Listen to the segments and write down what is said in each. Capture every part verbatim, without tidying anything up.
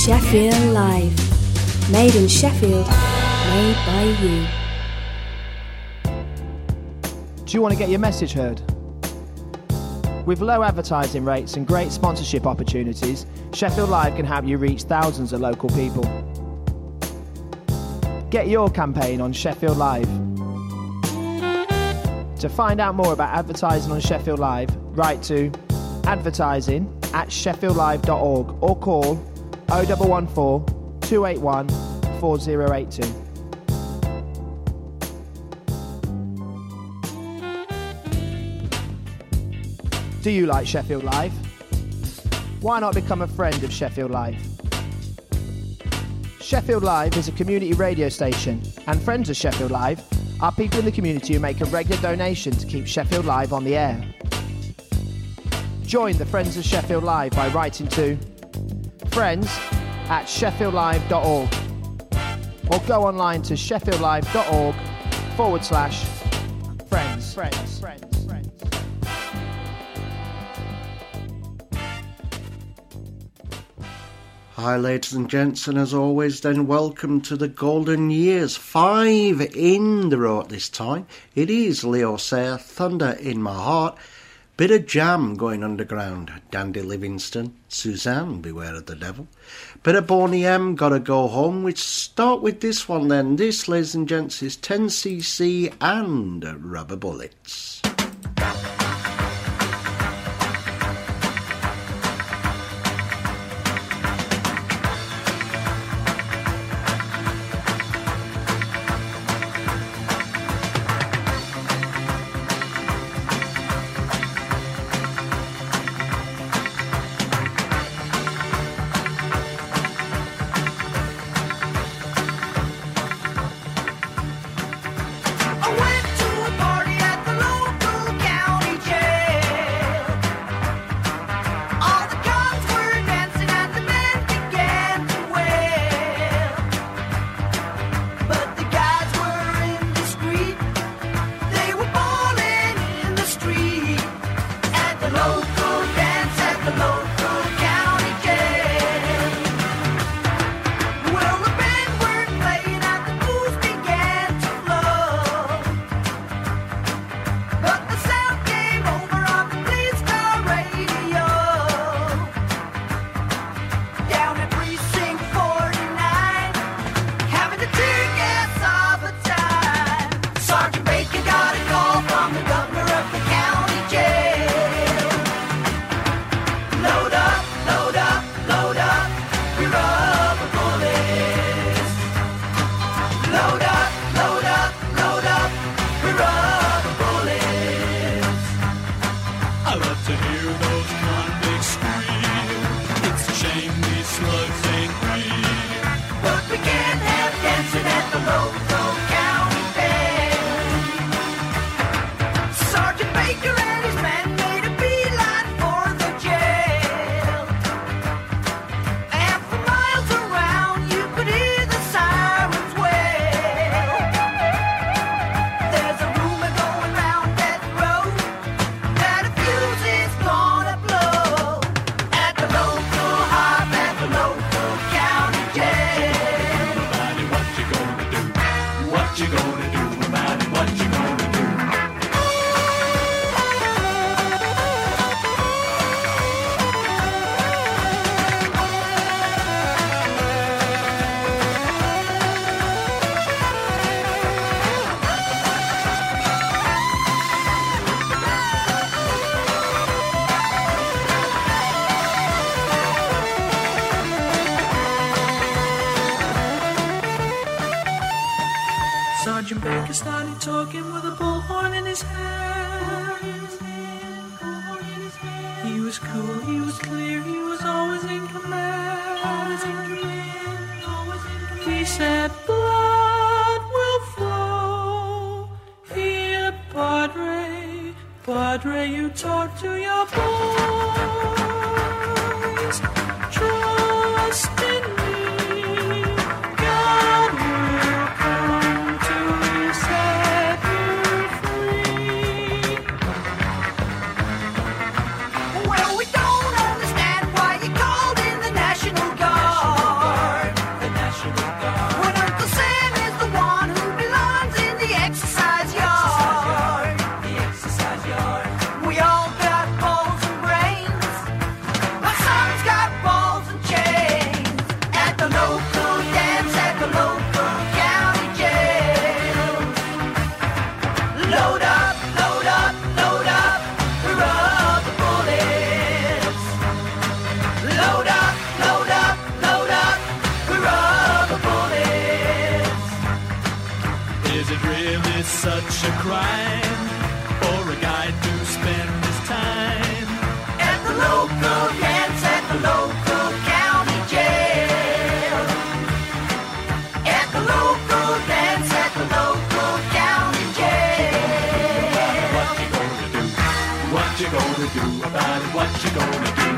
Sheffield Live. Made in Sheffield, made by you. Do you want to get your message heard? With low advertising rates and great sponsorship opportunities, Sheffield Live can help you reach thousands of local people. Get your campaign on Sheffield Live. To find out more about advertising on Sheffield Live, write to advertising at sheffield live dot org or call oh one one four, two eight one, four oh eight two. Do you like Sheffield Live? Why not become a friend of Sheffield Live? Sheffield Live is a community radio station, and friends of Sheffield Live are people in the community who make a regular donation to keep Sheffield Live on the air. Join the Friends of Sheffield Live by writing to friends at sheffield live dot org or go online to sheffield live dot org forward slash friends. Friends. Friends. Hi ladies and gents, and as always then welcome to the golden years. Five in the row this time. It is Leo Sayer, Thunder in My Heart, bit of Jam going underground, Dandy Livingston, Suzanne, Beware of the Devil, bit of Boney M, Gotta Go Home. We start with this one then. This, ladies and gents, is ten C C and Rubber Bullets. Sergeant Baker started talking with a bullhorn in his hand. He was cool, he was clear, he was always in command. He said, blood will flow here, Padre. Padre, you talk to your boys. Trust in me. God will come to set you free. Well, we don't understand why you called in the National Guard. such a crime for a guy to spend his time at the local dance at the local county jail. At the local dance at the local county jail. What you gonna do? What you gonna do about it? What you gonna do?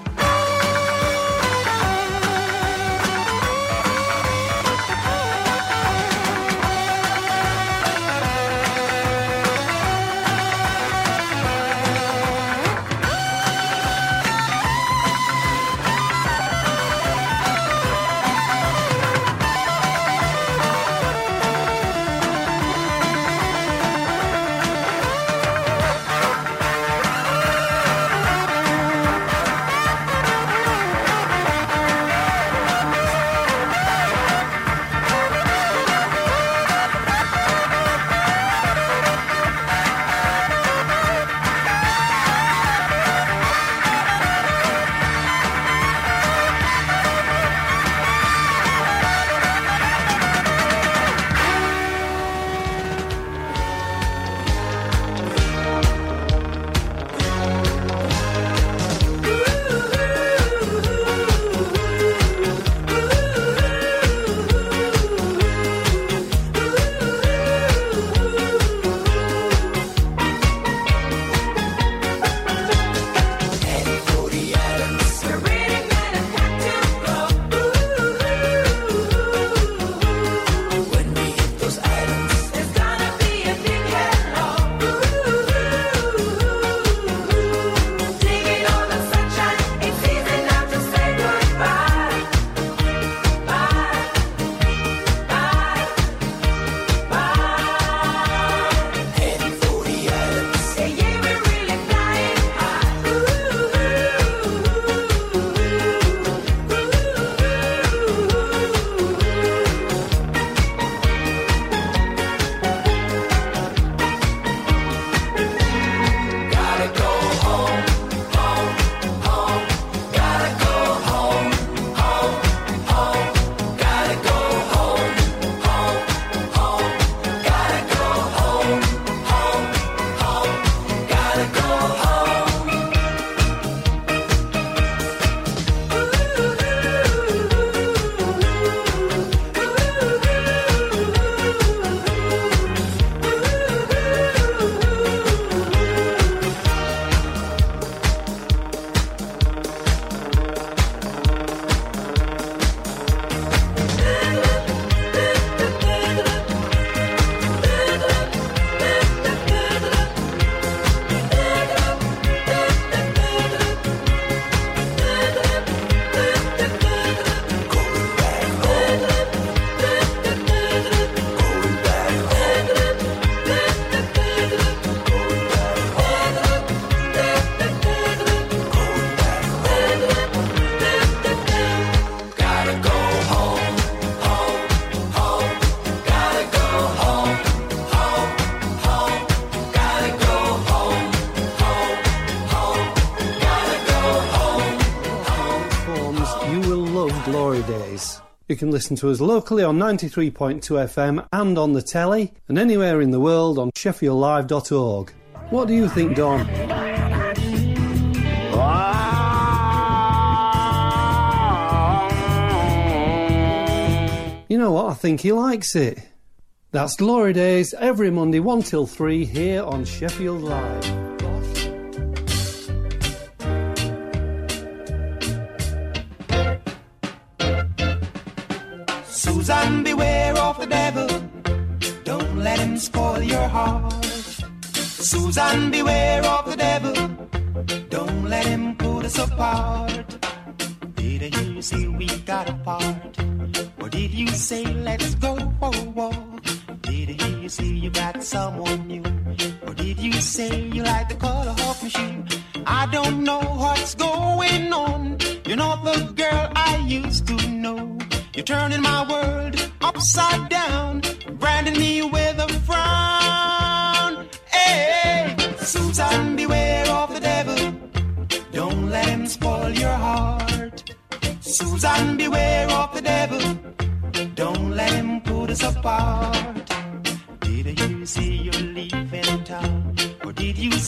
You can listen to us locally on ninety-three point two F M and on the telly, and anywhere in the world on sheffield live dot org. What do you think, Don? You know what? I think he likes it. That's Glory Days every Monday one till three here on Sheffield Live. Susan, beware of the devil. Don't let him spoil your heart. Susan, beware of the devil. Don't let him put us apart. Did I hear you say we got apart? Or did you say let's go for a walk? Did I hear you say you got someone new? Or did you say you like the color of my shoe? I don't know what's going on. You're not the girl I used to know. You're turning my world upside down, branding me with a frown. Hey, Susan, beware of the devil. Don't let him spoil your heart. Susan, beware of the devil. Don't let him put us apart. Did I hear you say you're leaving?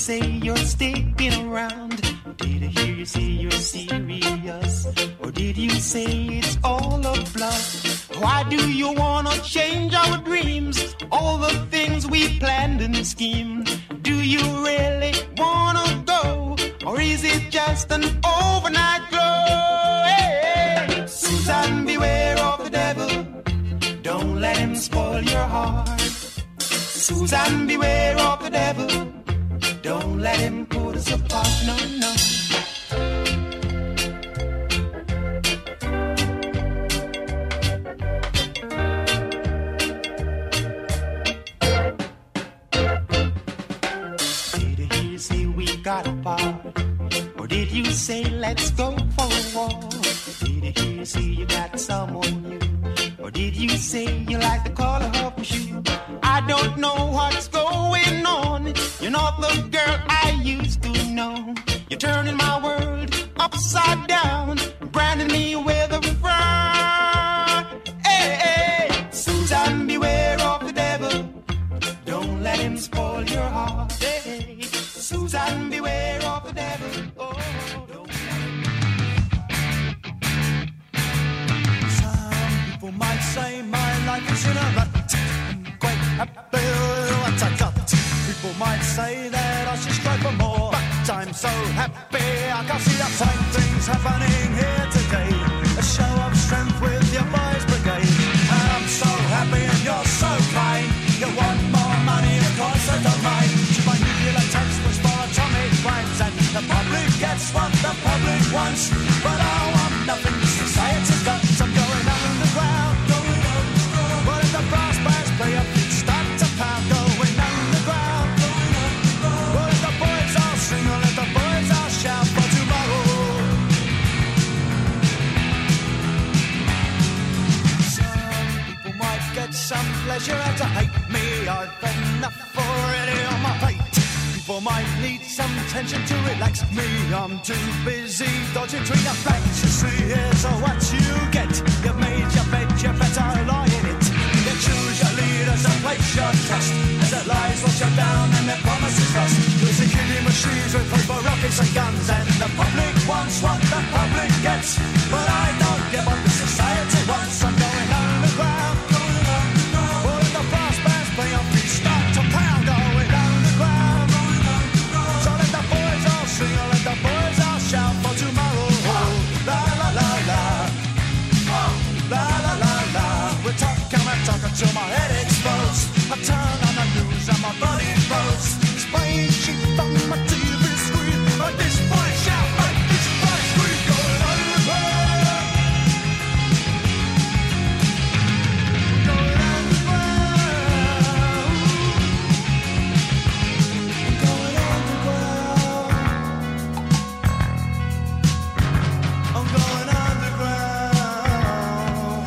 say you're sticking around? Did I hear you say you're serious? Or did you say it's all a bluff? Why do you wanna change our dreams? All the things we planned and schemed. Do you really wanna go? Or is it just an overnight glow? Hey, Susan, beware of the devil. Don't let him spoil your heart. Susan, beware of the devil. Don't let him put us apart. No, no. Got apart, or did you say let's go for a walk? Did I hear you say you got someone new, or did you say you like the color of her shoe? I don't know what's going on. You're not the girl I used to know. You're turning my world upside down, branding me with a frown. Hey, hey, Susan, beware of the devil. Don't let him spoil your heart. Hey, Susan, beware of the devil. Oh, don't. Some people might say my life is in a rut. I'm quite happy with what I got. People might say that I should strive for more, but I'm so happy I can see the fine things happening here today. A show of strength with your boys brigade. And I'm so happy and you're so kind. You want more money, of course I don't mind. My nuclear text was for atomic crimes, and the public gets what the public wants. But I want nothing society's got. I'm going underground, going underground. What if the brass bands play up and start to pound? Going underground, going underground. What if the boys all sing, or let the boys all shout for tomorrow? Some people might get some pleasure out to hate me. I've enough already on my plate. People might need some tension to relax me. I'm too busy dodging between the flags. You see, here's what you get. You've made your bed, you better lie in it. You choose your leaders and place your trust. As it lies, wash you down and their promises lost. There's a killing machines with paper rockets and guns, and the public wants what the public gets. But I don't get what the society wants. I'm going underground, going underground. All of the brass bands play on beat, start to pound. Going underground, going underground. So let the boys all sing, or let the boys all shout for tomorrow. Oh, la la la la, oh, la la la la. We're talking, I'm talking till my head explodes. I turn on the news and my body blows. Spraying shit on my T V screen. Like this boy shout, like this boy scream. Going underground, going underground, going underground. I'm going underground.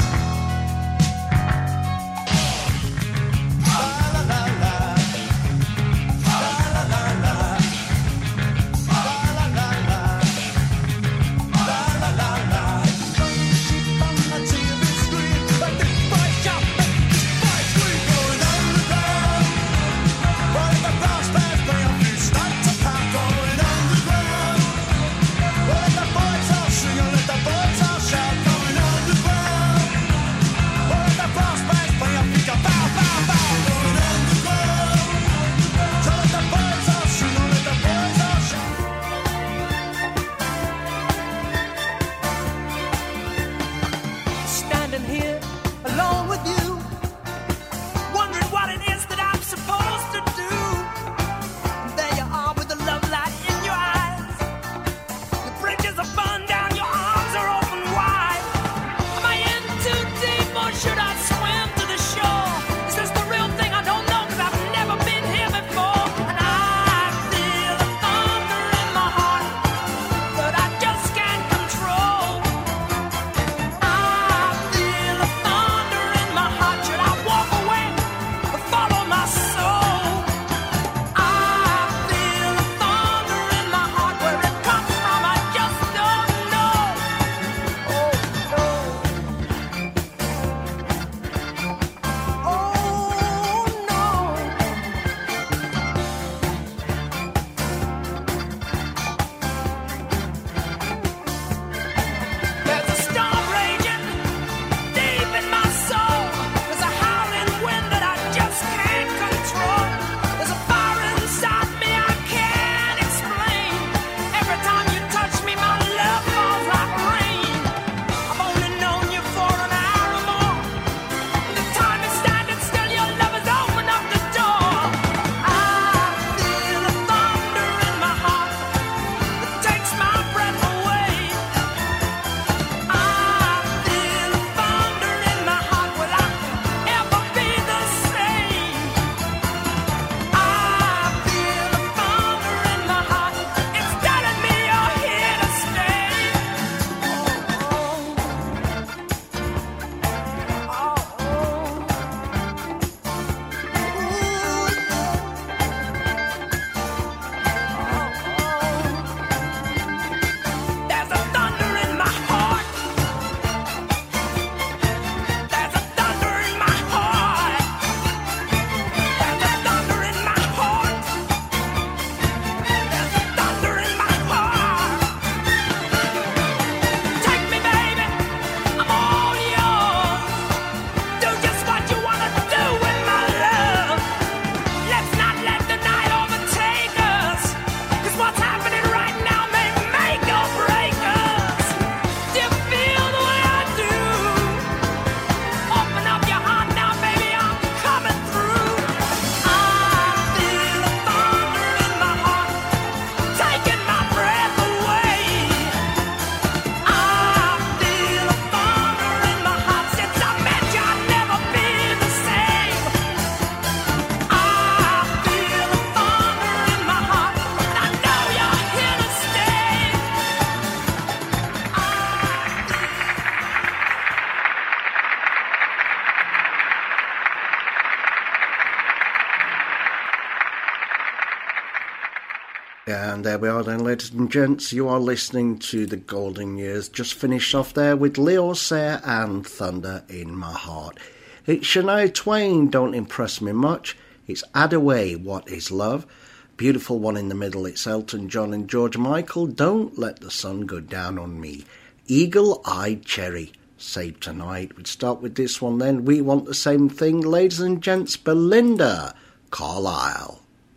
La la la la, la la la la, la la la la, la la la la. Sheep on my T V screen, like this boy shout, like this boy scream. Going underground, while the brass bands play on beat, start to pound. Going underground, while the boys all sing, and let the boys all shout. Going underground, while the brass bands play on beat, bow bow bow. Going underground, so let the boys all sing, and let the boys all shout. Standing here alone with you, wondering what it is that I'm supposed to do. And there you are with the love light in your eyes. The bridges are burned down, your arms are open wide. Am I in too deep or should I swim to the shore? Is this the real thing? I don't know, 'cause I've never been here before. And I feel the thunder in my heart that I just can't control. I feel the thunder in my And there we are then, ladies and gents. You are listening to the Golden Years. Just finished off there with Leo Sayer and Thunder in My Heart. It's Shania Twain, Don't Impress Me Much. It's Add Away, What Is Love. Beautiful one in the middle, it's Elton John and George Michael, Don't Let the Sun Go Down on Me. Eagle Eyed Cherry, Save Tonight. We'd start with this one then. We Want the Same Thing, ladies and gents, Belinda Carlisle.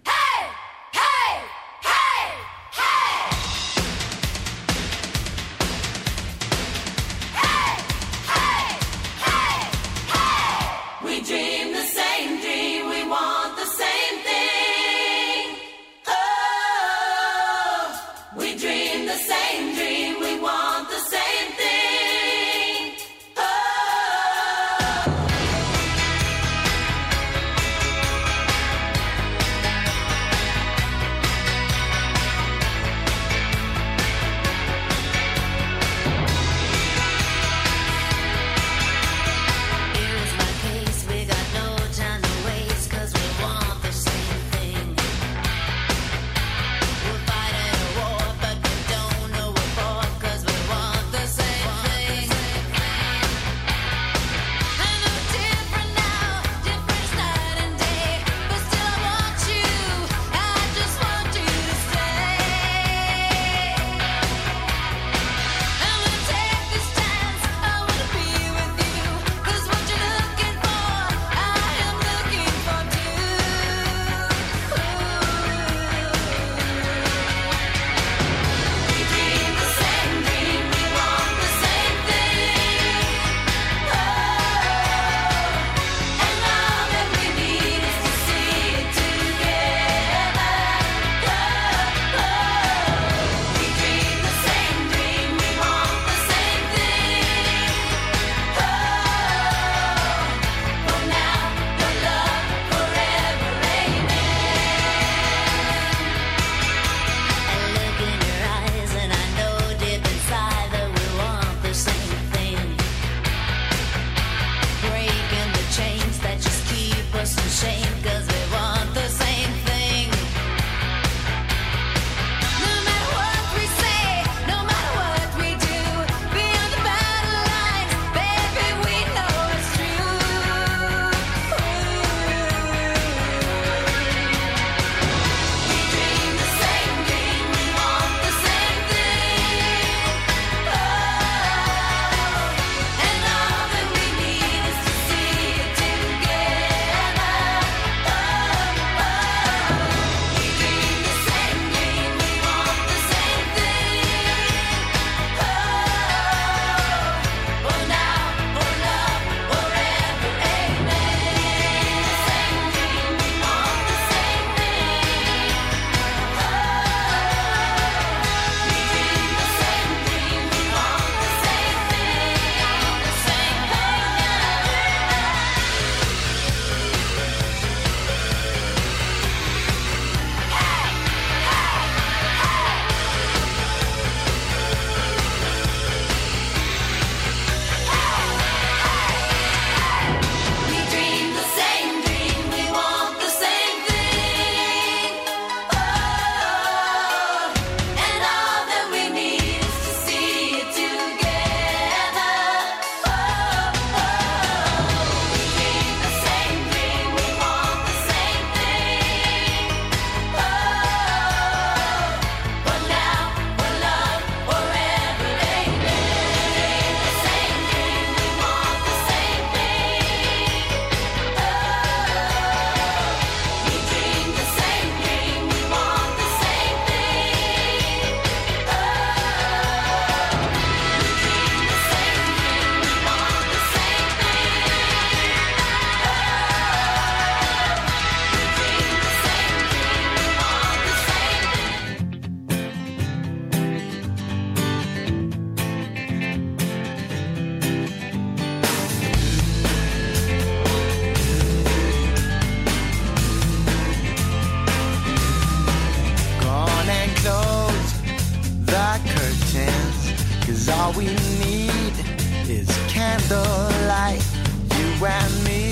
all we need is candlelight, you and me,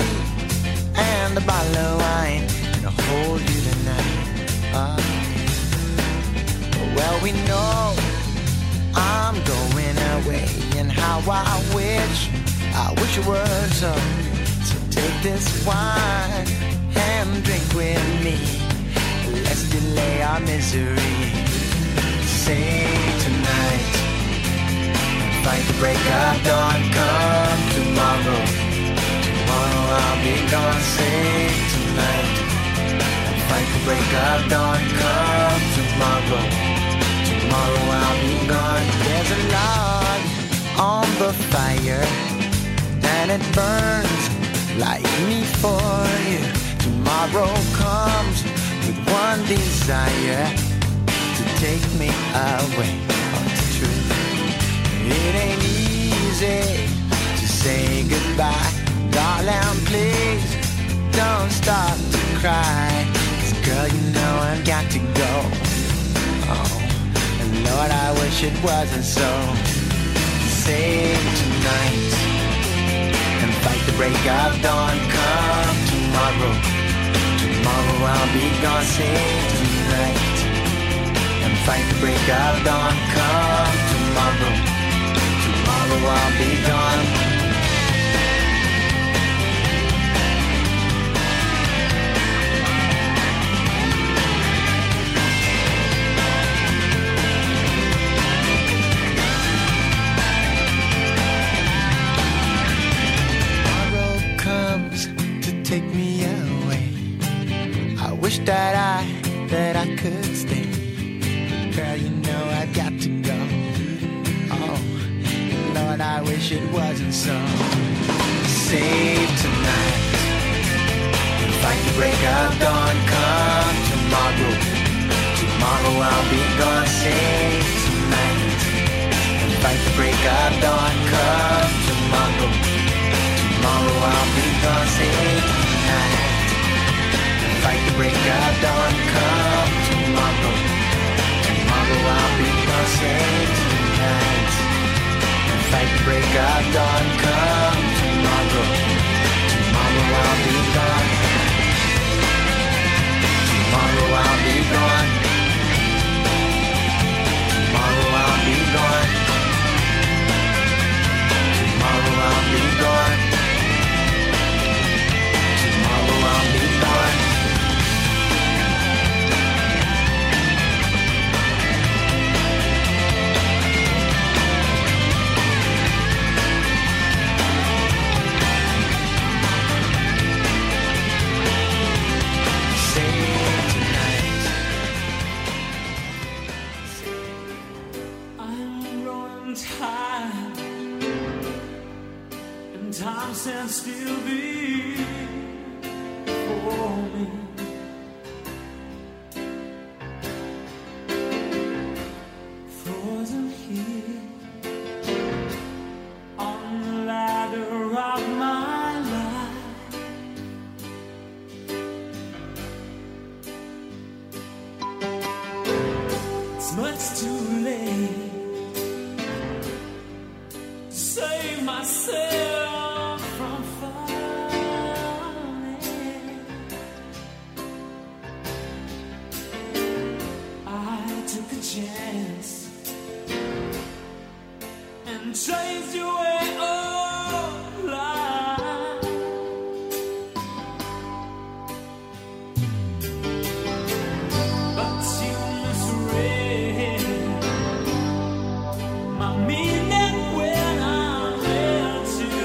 and a bottle of wine, and I'll hold you tonight. Oh, Well, we know I'm going away, and how I wish, I wish it was so. So take this wine and drink with me. Let's delay our misery. Say tonight, fight the break of dawn. Come tomorrow, tomorrow I'll be gone. Say tonight, fight the break of dawn. Come tomorrow, tomorrow I'll be gone. There's a log on the fire, and it burns like me for you. Tomorrow comes with one desire, to take me away from the truth. It ain't easy to say goodbye. Darling, please don't stop to cry. 'Cause girl, you know I've got to go. Oh, and Lord, I wish it wasn't so. Save tonight and fight the break of dawn. Come tomorrow, tomorrow I'll be gone. Save tonight and fight the break of dawn. Come tomorrow, tomorrow I'll be gone. Take me away. I wish that I, that I could stay. Girl, you know I've got to go. Oh, Lord, I wish it wasn't so. Save tonight, fight the break of dawn. Come tomorrow, tomorrow I'll be gone. Save tonight, and fight the break of dawn. Come tomorrow, tomorrow I'll be gone. Save tonight, fight the break of dawn. Come tomorrow, tomorrow I'll be gone. Save tonight, fight the break of dawn. Come tomorrow, tomorrow I'll be gone. Tomorrow I'll be gone. Tomorrow I'll be gone. Tomorrow I'll be gone. Tomorrow I'll be gone. Time stands still before me. Frozen here on the ladder of my life. It's much too late to save myself from falling. I took a chance and chased your way of life. But you misread my meaning when I left you.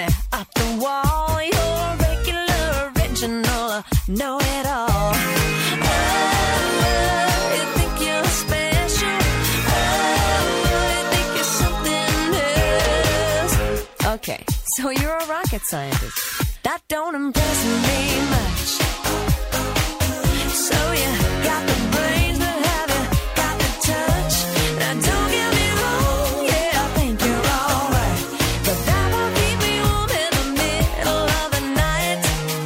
up the wall. You're a regular, original, know it all. Oh, you think you're special. Oh, you think you're something else. Okay, so you're a rocket scientist. That don't impress me much. So you got the brains, but have you got the touch? Now don't get me wrong, yeah, I think you're alright, but that won't keep me warm in the middle of the night.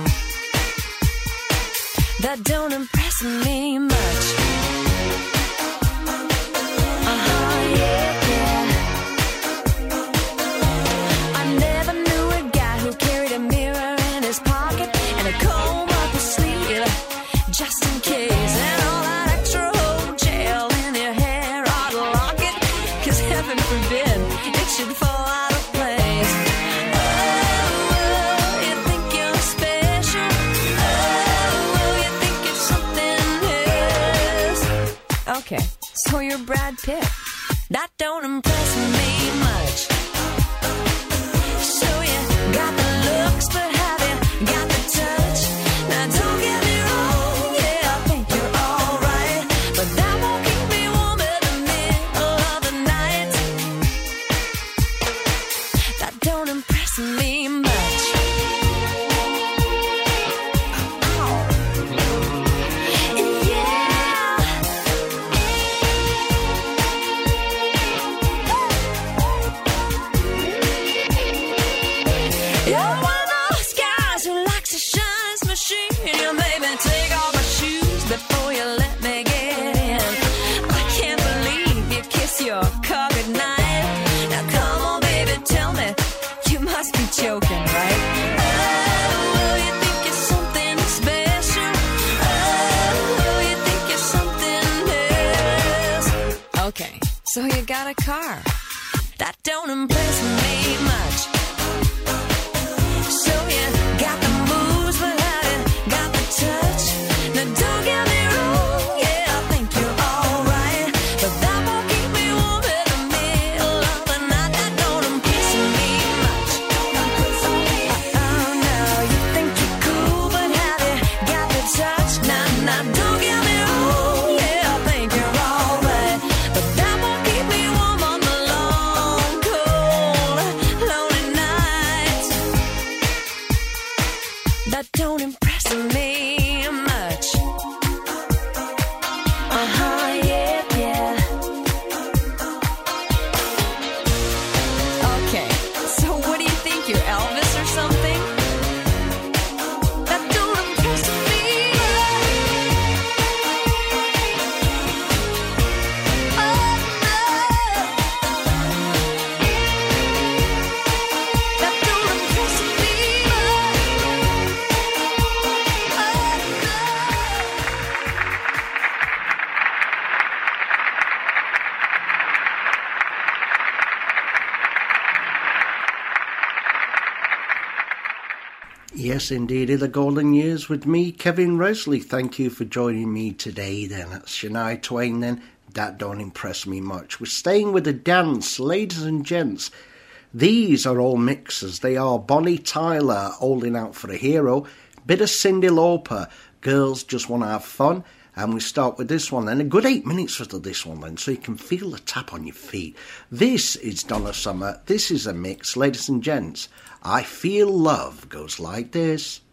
That don't impress me much. Uh-huh, yeah, yeah. I never knew a guy who carried a mirror in his pocket and a comb up his sleeve, just in case. And all that extra old gel in your hair ought to lock it, 'cause heaven forbid it should fall out of place. Oh, you think you're special. Oh, you think you're something else. Okay, so you're Brad Pitt. That don't impress me much. So you got the looks, but have you got the touch? Now don't get me wrong, yeah, I think you're alright, but that won't keep me warm in the middle of the night. That don't impress me much. Oh. Yeah. You're one of those guys who likes to shine his machine. You made me take off my shoes before you let me get in. I can't believe you kiss your car goodnight. Now come on, baby, tell me, you must be joking, right? Oh, you think you're something special. Oh, you think you're something else. Okay, so you got a car. That don't impress me much. So you got the moves, but have you got the touch? Now don't get me wrong, yeah, I think you're alright, but that won't keep me warm in the middle of the night. That don't impress me much. Oh no, you think you're cool, but have you got the touch? Now, now don't get me wrong, yeah, I think you're alright, but that won't keep me warm on the long, cold, lonely nights. That don't impress me much. Uh-huh, yeah, yeah. Okay, so what do you think, you're Elvis or something? That don't impress me. Oh, no. That don't impress me. Yes, indeed, the golden years with me, Kevin Resley. Thank you for joining me today then. That's Shania Twain then. That don't impress me much. We're staying with the dance, ladies and gents. These are all mixes. They are Bonnie Tyler, Holding Out for a Hero, bit of Cyndi Lauper, Girls Just Want to Have Fun. And we start with this one then. A good eight minutes worth of this one then, so you can feel the tap on your feet. This is Donna Summer. This is a mix, ladies and gents. I Feel Love goes like this.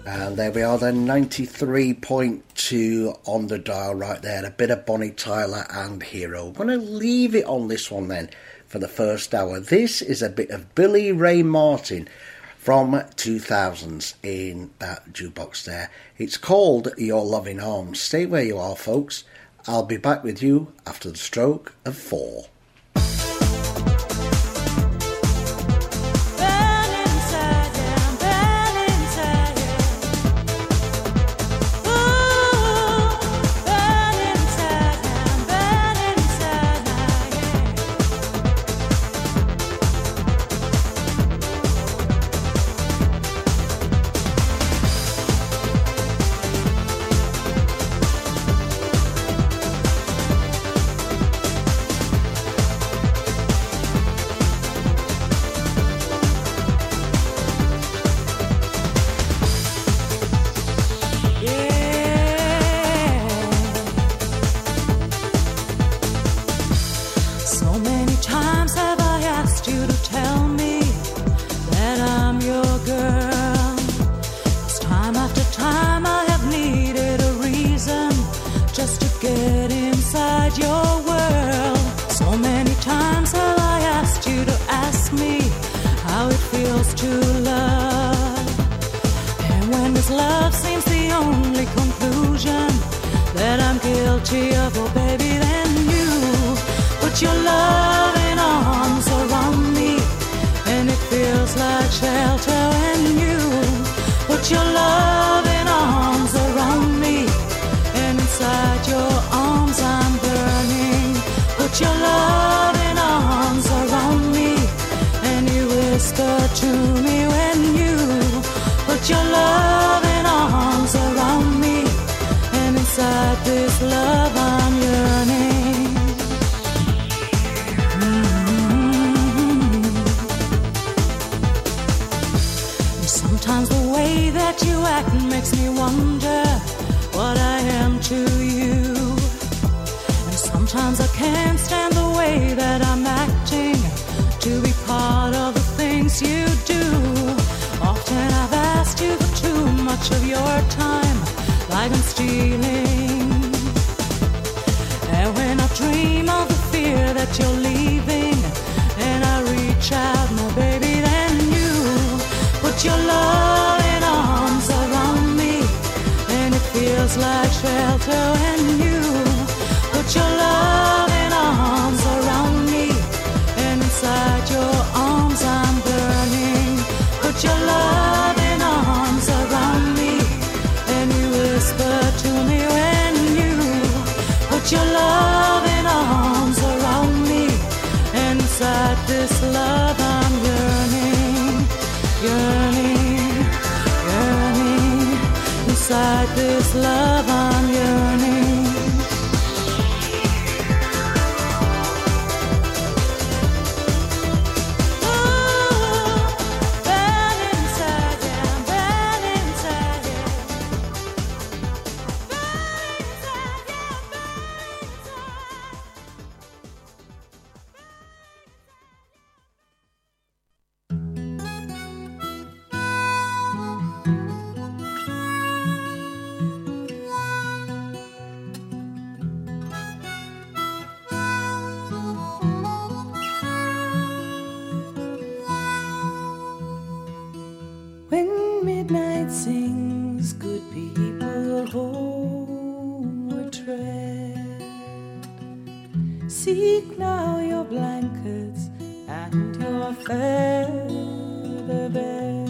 And there we are then, ninety-three point two on the dial right there. A bit of Bonnie Tyler and Hero. I'm going to leave it on this one then for the first hour. This is a bit of Billy Ray Martin from two thousands in that jukebox there. It's called Your Loving Arms. Stay where you are, folks. I'll be back with you after the stroke of four. When midnight sings, good people homeward tread. Seek now your blankets and your feather bed.